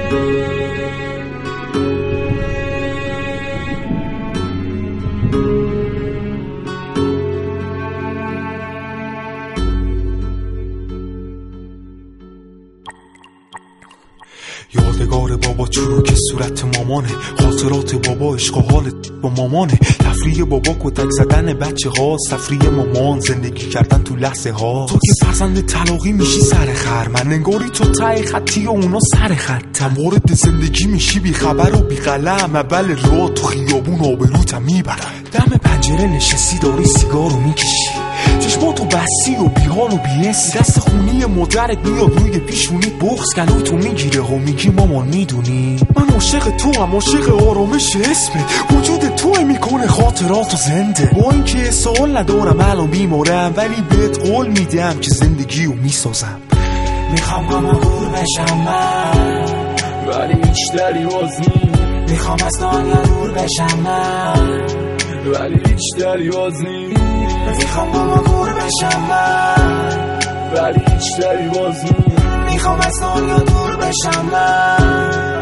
یادگار بابا چروک صورت مامانه، خاطرات بابا عشق و حال با مامانه، تفریح بابا کتک زدن بچه ها، تفریح مامان زندگی کردن تو لحظه ها. تو که فرزند طلاقی میشی سر خر، من انگاری تو ته خطی و اونا سر خطم، وارد زندگی میشی بی خبر و بی قلم، اول راه تو خیابون آبروتم میبرم، دم پنجره نشستی داری سیگارو میکشی، چشماتو بسی و بیحال و بی‌حسی، دست خونی مادرت میاد روی پیشونیت، بغض گلوی تو میگیره و میگی مامان میدونی من عاشق تو هم، عاشق آرامش اسمت، وجود تو میکنه خاطراتو زنده، با اینکه سوال ندارم الان بیمارم، ولی بهت قول میدم که زندگیو میسازم. میخوام غم‌آلود بشم من، ولی هیچ دری باز نیست، میخوام از دنیا دور بشم من، ولی هیچ دری باز نیست، میخوام غم‌آلود بشم من، ولی هیچ دری باز نیست، میخوام از دنیا دور بشم من.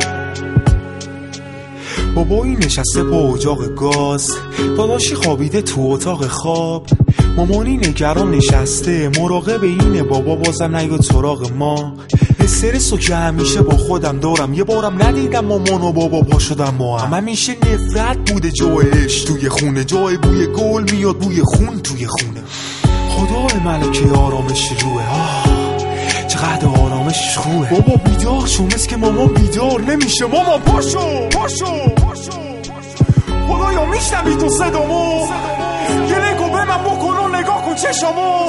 بابایی نشسته با اجاق گاز، داداشی خوابیده تو اتاق خواب، مامانی نگران نشسته مراقب اینه بابا بازم نیاد سراغ ما. استرسو که همیشه با خودم دارم، یه بارم ندیدم مامان و بابا پا شدم ما هم، همیشه نفرت بوده جای عشق توی خونه، جای بوی گل میاد بوی خون توی خونه. خدای ملکه آرامش روحه، چقدر آرامش خوبه. بابا بیدار شو، مثل که مامان بیدار نمیشه. مامان پاشو پاشو پاشو، خدایا میشنوی تو صدامو، یه نگاه به من بکن و نگاه کن چشامو،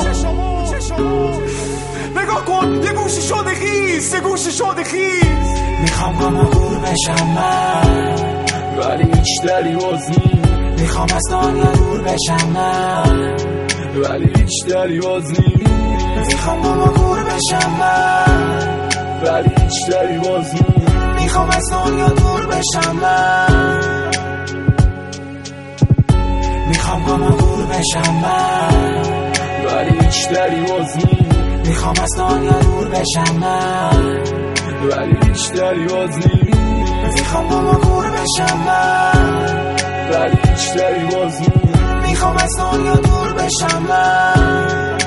نگاه کن یه گوشی شده خیز، یه گوشی شده خیز. میخوام غم‌آلود بشم من، ولی هیچ دری باز نیست، میخوام از دنیا دور بشم من، ولی هیچ دری باز نیست، میخوام غم‌آلود بشم من، ولی هیچ دری باز نیست، میخوام از دنیا دور بشم من. میخوام غم‌آلود بشم من، ولی هیچ دری باز نیست، میخوام از دنیا دور بشم من، ولی هیچ دری باز نیست، میخوام غم‌آلود بشم من، ولی هیچ دری باز نیست، میخوام از دنیا دور بشم من.